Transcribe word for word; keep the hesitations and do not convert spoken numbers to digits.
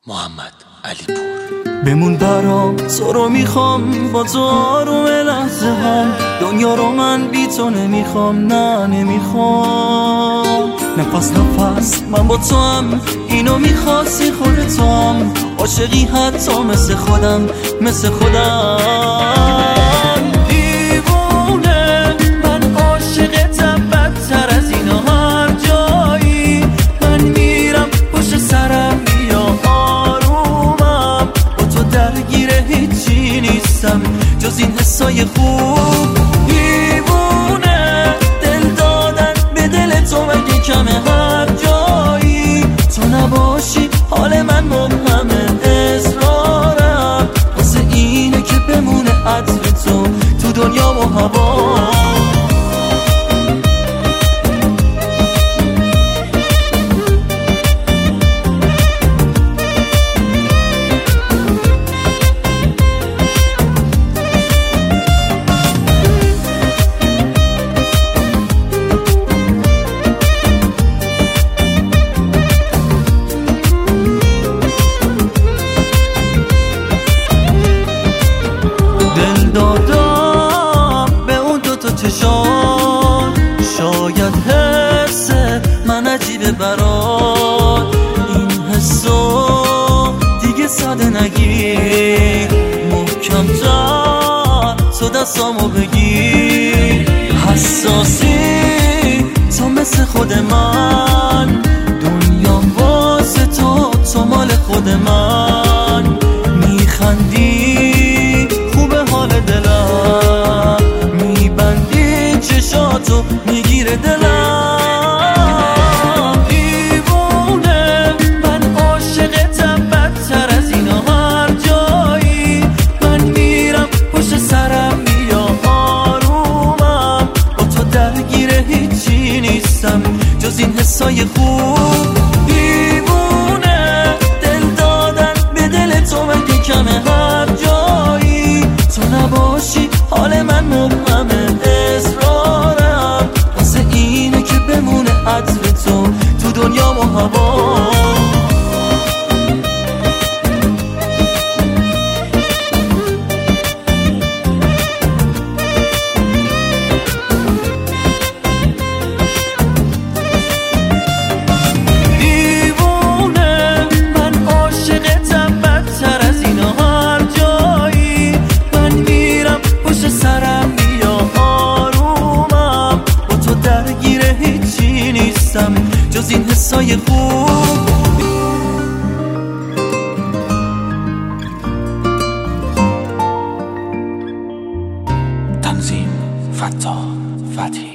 محمد علی پور. بمون برام، تو رو میخوام، با تو آروم لحظه هم. دنیا رو من بی تو نمیخوام، نه نمیخوام. نفس نفس من با تو هم، اینو میخواستی خودت هم. عاشقی حتی مثل خودم، مثل خودم. دیوونه من عاشقتم، بدتر از اینا هر جایی. من میرم پشت سرم، بیا آرومم. با تو درگیره هیچی نیستم جز این حسای خوب. دیوونه دل دادن به دل تو مگه کمه؟ هر جایی تو نباشی حال من مبهمه. اصرارم واسه اینه که بمونه عطر تو تو دنیا و هوا. چشان شاید حس من عجیبه برات، این حسو دیگه ساده نگیر. محکم تر تو دستامو بگیر. حساسی تو مثل خود من، دنیا واسه تو، تو مال خود من. میخندی خوبه حال دلم، چشاتو میگیره دلم. دیوونه من عاشقتم، بدتر از اینا هر جایی. من میرم پشت سرم، بیا آرومم. با تو درگیره هیچی نیستم جز این حسای خوب. دیوونه دل دادن به دل تو مگه کمه؟ هر جایی تو نباشی حال من مبهمه. عطر تو تو دنیا و هوا. دیوونه من عاشقتم، بدتر از اینا هر جایی. من میرم پشت سرم، بیا آرومم. با تو درگیره هیچی نیستم جز این حسای خوب. تنظیم فتاح فتحی.